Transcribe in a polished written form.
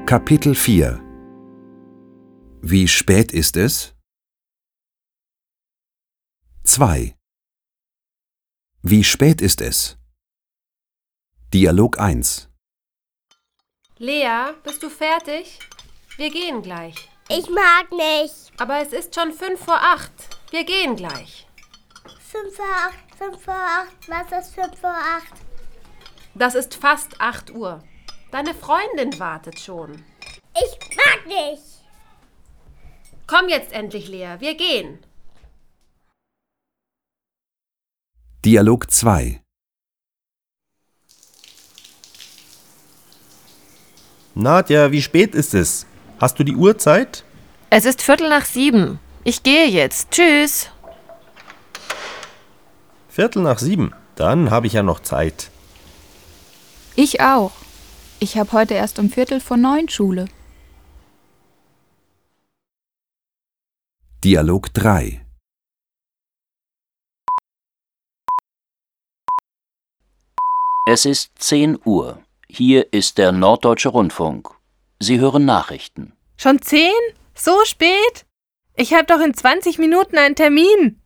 Kapitel 4 Wie spät ist es? 2 Wie spät ist es? Dialog 1 Lea, bist du fertig? Wir gehen gleich. Ich mag nicht. Aber es ist schon 7:55. Wir gehen gleich. 5 vor 8, 5 vor 8. Was ist 5 vor 8? Das ist fast 8 Uhr. Deine Freundin wartet schon. Ich mag nicht. Komm jetzt endlich, Lea. Wir gehen. Dialog 2 Nadja, wie spät ist es? Hast du die Uhrzeit? Es ist 6:15. Ich gehe jetzt. Tschüss. 7:15. Dann habe ich ja noch Zeit. Ich auch. Ich habe heute erst um 8:45 Schule. Dialog 3 Es ist 10 Uhr. Hier ist der Norddeutsche Rundfunk. Sie hören Nachrichten. Schon 10? So spät? Ich habe doch in 20 Minuten einen Termin.